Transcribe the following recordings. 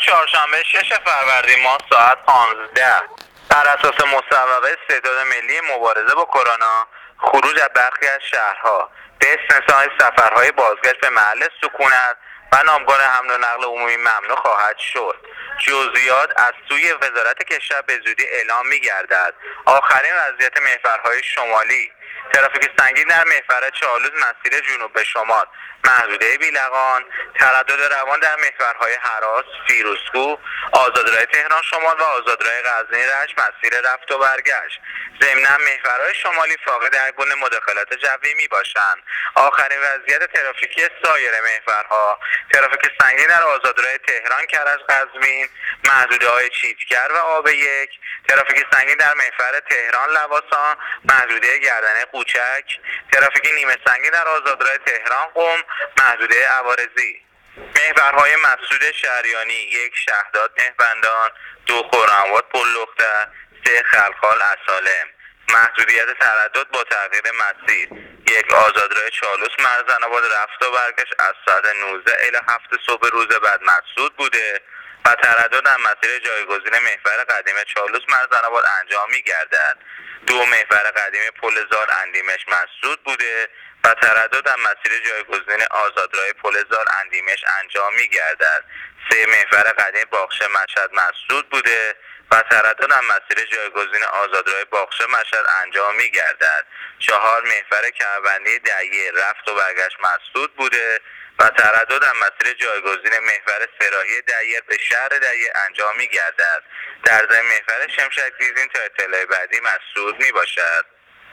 چهارشنبه 6 فروردین ماه ساعت 15 بر اساس مصوبه ستاد ملی مبارزه با کرونا خروج از برخی از شهرها به استثنای سفرهای بازگشت به محل سکونت و نامگاه حمل و نقل عمومی ممنوع خواهد شد. جزئیات از سوی وزارت کشور به زودی اعلام می‌گردد. آخرین وضعیت محورهای شمالی: ترافیک سنگین در محور چالوس مسیر جنوب به شمال، محدوده بیلقان، تردد روان در محورهای هراس، فیروزکوه، آزادراه تهران شمال و آزادراه غزنی رشت مسیر رفت و برگشت. ضمناً محورهای شمالی فاقد هر گونه مداخلات جوی میباشند. آخرین وضعیت ترافیکی سایر محورها: ترافیک سنگین در آزادراه تهران کرج قزوین، محدوده‌های چیتگر و آب یک، ترافیک سنگین در محور تهران لواسان، محدوده گردنه قوچک، ترافیک نیمه سنگین در آزادراه تهران قم، محدوده عوارضی. محورهای مسدود شهریانی: 1 شهداد مهربندان، 2 خرم‌آباد پل‌لختر، 3 خلخال اصالم. محدودیت تردد با تغییر مسیر: 1 آزادراه چالوس مرزن‌آباد رفت و برگشت از ساعت 19 الی 7 صبح روز بعد مسدود بوده و تردد در مسیر جایگزین محور قدیم چالوس مرزن‌آباد انجام می‌گردد. 2 محور قدیم پل‌زار اندیمش مسدود بوده و تردد در مسیر جایگزین آزادراه پل‌زار اندیمش انجام می‌گردد. 3 محور قدیم باغچه مشهد مسدود بوده و تردد در مسیر جایگزین آزادراه باغچه مشهد انجام می‌گردد. 4 محور کمربندی دهیه رفت و برگشت مسدود بوده و تردد در مسیر جایگزین محور سراحی دهیه به شهر دهیه انجام می‌گردد. در ضمن محور شمشک دیزین تا اطلاع بعدی مسدود میباشد.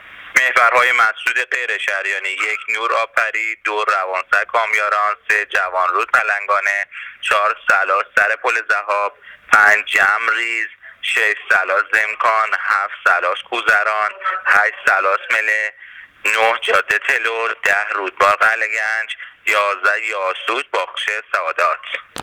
محورهای مسدود غیر شهریانی: 1 نور آبپری، 2 روانسر کامیاران، 3 جوانرود پلنگانه، 4 سلاس سر پل ذهاب، 5 جمریز، 6 سلاس زمکان، 7 سلاس کوزران، 8 سلاس مله، 9 جاده تلور، 10 رودبار قلعه‌گنج، 11 یاسوج باغچه سعادات.